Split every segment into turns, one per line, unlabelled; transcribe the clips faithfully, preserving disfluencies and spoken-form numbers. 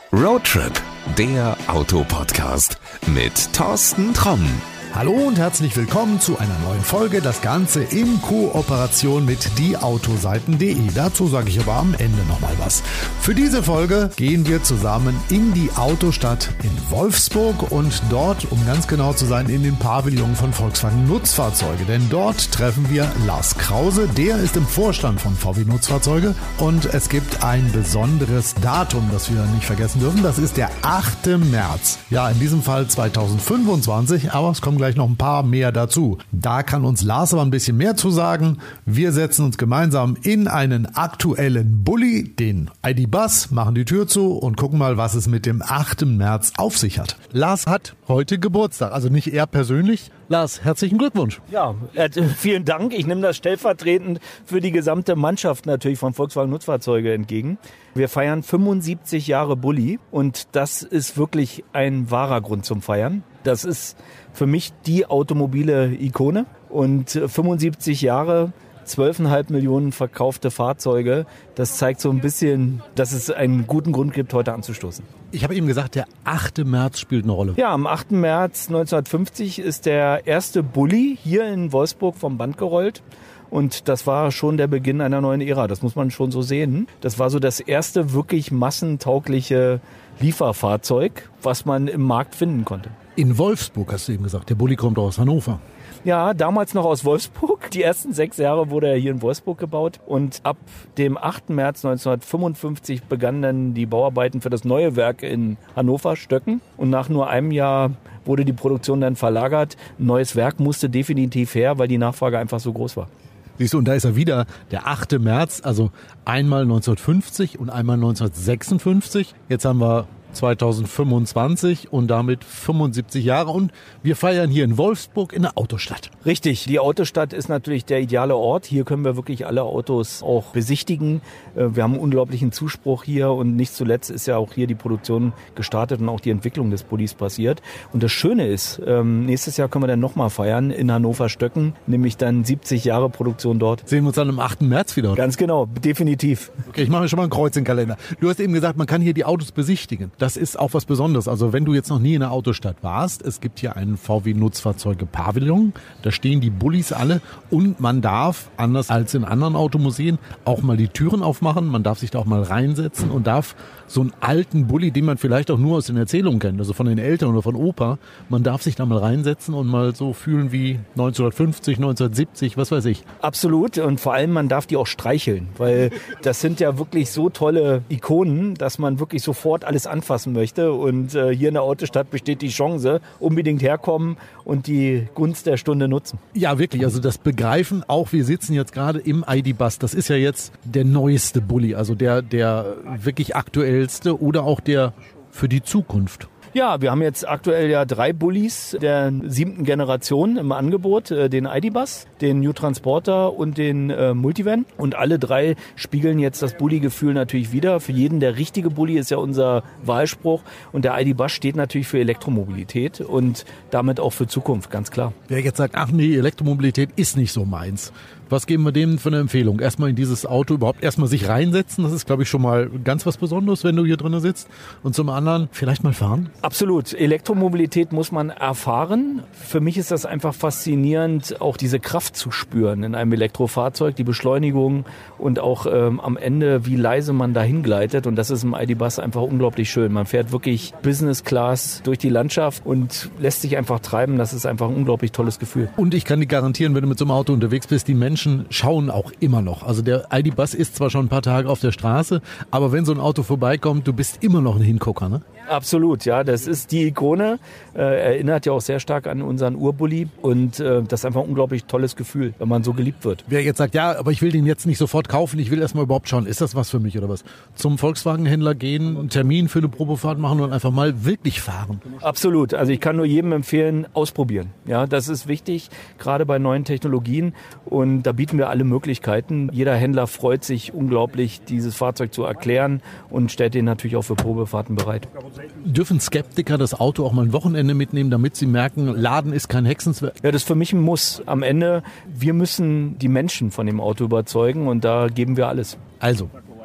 Roadtrip, der Autopodcast mit Thorsten Tromm.
Hallo und herzlich willkommen zu einer neuen Folge. Das Ganze in Kooperation mit die Autoseiten punkt de. Dazu sage ich aber am Ende nochmal was. Für diese Folge gehen wir zusammen in die Autostadt in Wolfsburg und dort, um ganz genau zu sein, in den Pavillon von Volkswagen Nutzfahrzeuge. Denn dort treffen wir Lars Krause, der ist im Vorstand von V W Nutzfahrzeuge und es gibt ein besonderes Datum, das wir nicht vergessen dürfen. Das ist der achte März. Ja, in diesem Fall zweitausendfünfundzwanzig, aber es kommen gleich noch ein paar mehr dazu. Da kann uns Lars aber ein bisschen mehr zu sagen. Wir setzen uns gemeinsam in einen aktuellen Bulli, den I D. Buzz, machen die Tür zu und gucken mal, was es mit dem achten März auf sich hat. Lars hat heute Geburtstag, also nicht er persönlich. Lars, herzlichen Glückwunsch.
Ja, äh, vielen Dank. Ich nehme das stellvertretend für die gesamte Mannschaft natürlich von Volkswagen Nutzfahrzeuge entgegen. Wir feiern fünfundsiebzig Jahre Bulli und das ist wirklich ein wahrer Grund zum Feiern. Das ist für mich die automobile Ikone und fünfundsiebzig Jahre, zwölf Komma fünf Millionen verkaufte Fahrzeuge, das zeigt so ein bisschen, dass es einen guten Grund gibt, heute anzustoßen.
Ich habe eben gesagt, der achte März spielt eine Rolle.
Ja, am achten März neunzehnhundertfünfzig ist der erste Bulli hier in Wolfsburg vom Band gerollt. Und das war schon der Beginn einer neuen Ära, das muss man schon so sehen. Das war so das erste wirklich massentaugliche Lieferfahrzeug, was man im Markt finden konnte.
In Wolfsburg hast du eben gesagt, der Bulli kommt aus Hannover.
Ja, damals noch aus Wolfsburg. Die ersten sechs Jahre wurde er hier in Wolfsburg gebaut. Und ab dem achten März neunzehnhundertfünfundfünfzig begannen dann die Bauarbeiten für das neue Werk in Hannover, Stöcken. Und nach nur einem Jahr wurde die Produktion dann verlagert. Ein neues Werk musste definitiv her, weil die Nachfrage einfach so groß war.
Siehst du, und da ist er wieder, der achte März, also einmal neunzehnhundertfünfzig und einmal neunzehnhundertsechsundfünfzig. Jetzt haben wir zweitausendfünfundzwanzig und damit fünfundsiebzig Jahre und wir feiern hier in Wolfsburg in der Autostadt.
Richtig, die Autostadt ist natürlich der ideale Ort. Hier können wir wirklich alle Autos auch besichtigen. Wir haben einen unglaublichen Zuspruch hier und nicht zuletzt ist ja auch hier die Produktion gestartet und auch die Entwicklung des Bullis passiert. Und das Schöne ist, nächstes Jahr können wir dann nochmal feiern in Hannover-Stöcken, nämlich dann siebzig Jahre Produktion dort.
Sehen wir uns dann am achten März wieder?
Ganz genau, definitiv.
Okay, ich mache mir schon mal ein Kreuz in den Kalender. Du hast eben gesagt, man kann hier die Autos besichtigen. Das ist auch was Besonderes. Also wenn du jetzt noch nie in der Autostadt warst, es gibt hier einen V W Nutzfahrzeuge Pavillon, da stehen die Bullis alle und man darf, anders als in anderen Automuseen, auch mal die Türen aufmachen, man darf sich da auch mal reinsetzen und darf so einen alten Bulli, den man vielleicht auch nur aus den Erzählungen kennt, also von den Eltern oder von Opa, man darf sich da mal reinsetzen und mal so fühlen wie neunzehnhundertfünfzig, neunzehnhundertsiebzig, was weiß ich.
Absolut und vor allem man darf die auch streicheln, weil das sind ja wirklich so tolle Ikonen, dass man wirklich sofort alles anfassen möchte und äh, hier in der Autostadt besteht die Chance, unbedingt herkommen und die Gunst der Stunde nutzen.
Ja, wirklich, also das Begreifen, auch wir sitzen jetzt gerade im I D. Buzz, das ist ja jetzt der neueste Bulli, also der, der wirklich aktuellste oder auch der für die Zukunft.
Ja, wir haben jetzt aktuell ja drei Bullis der siebten Generation im Angebot, den I D. Buzz, den New Transporter und den äh, Multivan. Und alle drei spiegeln jetzt das Bulli-Gefühl natürlich wider. Für jeden der richtige Bulli ist ja unser Wahlspruch. Und der I D. Buzz steht natürlich für Elektromobilität und damit auch für Zukunft, ganz klar.
Wer jetzt sagt, ach nee, Elektromobilität ist nicht so meins. Was geben wir dem für eine Empfehlung? Erstmal in dieses Auto überhaupt erstmal sich reinsetzen. Das ist, glaube ich, schon mal ganz was Besonderes, wenn du hier drin sitzt. Und zum anderen vielleicht mal fahren?
Absolut. Elektromobilität muss man erfahren. Für mich ist das einfach faszinierend, auch diese Kraft zu spüren in einem Elektrofahrzeug, die Beschleunigung und auch ähm, am Ende, wie leise man dahin gleitet. Und das ist im I D. Buzz einfach unglaublich schön. Man fährt wirklich Business Class durch die Landschaft und lässt sich einfach treiben. Das ist einfach ein unglaublich tolles Gefühl.
Und ich kann dir garantieren, wenn du mit so einem Auto unterwegs bist, die Menschen schauen auch immer noch. Also der I D. Buzz ist zwar schon ein paar Tage auf der Straße, aber wenn so ein Auto vorbeikommt, du bist immer noch ein Hingucker, ne?
Absolut, ja. Das ist die Ikone. Äh, erinnert ja auch sehr stark an unseren Urbully. Und äh, das ist einfach ein unglaublich tolles Gefühl, wenn man so geliebt wird.
Wer jetzt sagt, ja, aber ich will den jetzt nicht sofort kaufen, ich will erstmal überhaupt schauen, ist das was für mich oder was? Zum Volkswagen-Händler gehen, einen Termin für eine Probefahrt machen und einfach mal wirklich fahren.
Absolut. Also ich kann nur jedem empfehlen, ausprobieren. Ja, das ist wichtig, gerade bei neuen Technologien. Und da bieten wir alle Möglichkeiten. Jeder Händler freut sich unglaublich, dieses Fahrzeug zu erklären und stellt den natürlich auch für Probefahrten bereit.
Dürfen Skeptiker das Auto auch mal ein Wochenende mitnehmen, damit sie merken, Laden ist kein Hexenswerk?
Ja, das ist für mich ein Muss. Am Ende, wir müssen die Menschen von dem Auto überzeugen und da geben wir alles.
Also,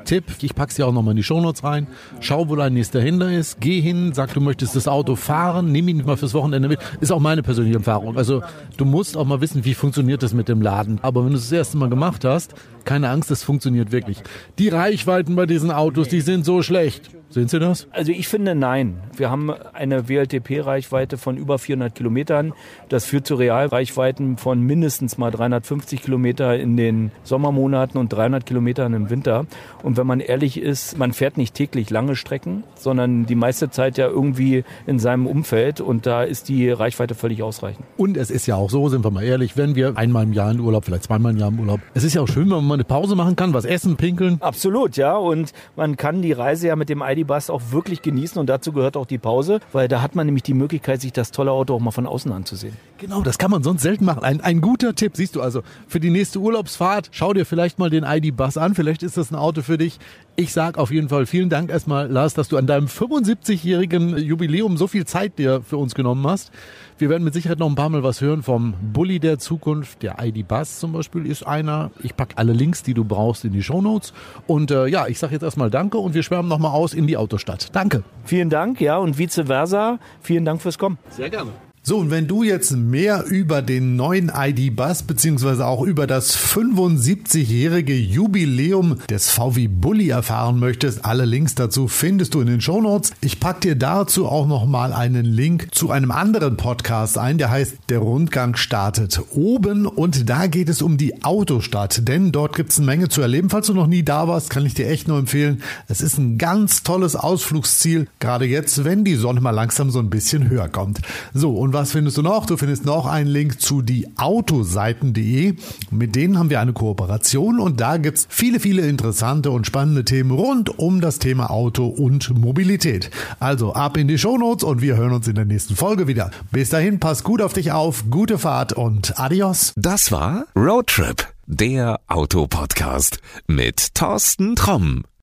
Tipp, ich pack's dir auch nochmal in die Shownotes rein. Schau, wo dein nächster Händler ist. Geh hin, sag, du möchtest das Auto fahren. Nimm ihn mal fürs Wochenende mit. Ist auch meine persönliche Erfahrung. Also du musst auch mal wissen, wie funktioniert das mit dem Laden. Aber wenn du es das erste Mal gemacht hast, keine Angst, das funktioniert wirklich. Die Reichweiten bei diesen Autos, die sind so schlecht. Sehen Sie das?
Also ich finde, nein. Wir haben eine W L T P-Reichweite von über vierhundert Kilometern. Das führt zu Realreichweiten von mindestens mal dreihundertfünfzig Kilometer in den Sommermonaten und dreihundert Kilometern im Winter. Und wenn man ehrlich ist, man fährt nicht täglich lange Strecken, sondern die meiste Zeit ja irgendwie in seinem Umfeld. Und da ist die Reichweite völlig ausreichend.
Und es ist ja auch so, sind wir mal ehrlich, wenn wir einmal im Jahr in Urlaub, vielleicht zweimal im Jahr im Urlaub. Es ist ja auch schön, wenn man mal eine Pause machen kann, was essen, pinkeln.
Absolut, ja. Und man kann die Reise ja mit dem I D. Buzz auch wirklich genießen und dazu gehört auch die Pause, weil da hat man nämlich die Möglichkeit, sich das tolle Auto auch mal von außen anzusehen.
Genau, das kann man sonst selten machen. Ein, ein guter Tipp, siehst du also, für die nächste Urlaubsfahrt, schau dir vielleicht mal den I D. Buzz an, vielleicht ist das ein Auto für dich. Ich sag auf jeden Fall vielen Dank erstmal, Lars, dass du an deinem fünfundsiebzigjährigen Jubiläum so viel Zeit dir für uns genommen hast. Wir werden mit Sicherheit noch ein paar Mal was hören vom Bulli der Zukunft. Der I D. Buzz zum Beispiel ist einer. Ich packe alle Links, die du brauchst, in die Shownotes. Und äh, ja, ich sage jetzt erstmal Danke und wir schwärmen nochmal aus in die Autostadt. Danke.
Vielen Dank, ja, und vice versa. Vielen Dank fürs Kommen.
Sehr gerne.
So, und wenn du jetzt mehr über den neuen I D. Buzz beziehungsweise auch über das fünfundsiebzigjährige Jubiläum des V W Bulli erfahren möchtest, alle Links dazu findest du in den Shownotes. Ich pack dir dazu auch nochmal einen Link zu einem anderen Podcast ein, der heißt Der Rundgang startet oben, und da geht es um die Autostadt, denn dort gibt es eine Menge zu erleben. Falls du noch nie da warst, kann ich dir echt nur empfehlen. Es ist ein ganz tolles Ausflugsziel, gerade jetzt, wenn die Sonne mal langsam so ein bisschen höher kommt. So, und was findest du noch? Du findest noch einen Link zu die Autoseiten punkt de. Mit denen haben wir eine Kooperation und da gibt es viele, viele interessante und spannende Themen rund um das Thema Auto und Mobilität. Also ab in die Shownotes und wir hören uns in der nächsten Folge wieder. Bis dahin, pass gut auf dich auf, gute Fahrt und adios.
Das war Roadtrip, der Autopodcast mit Thorsten Tromm.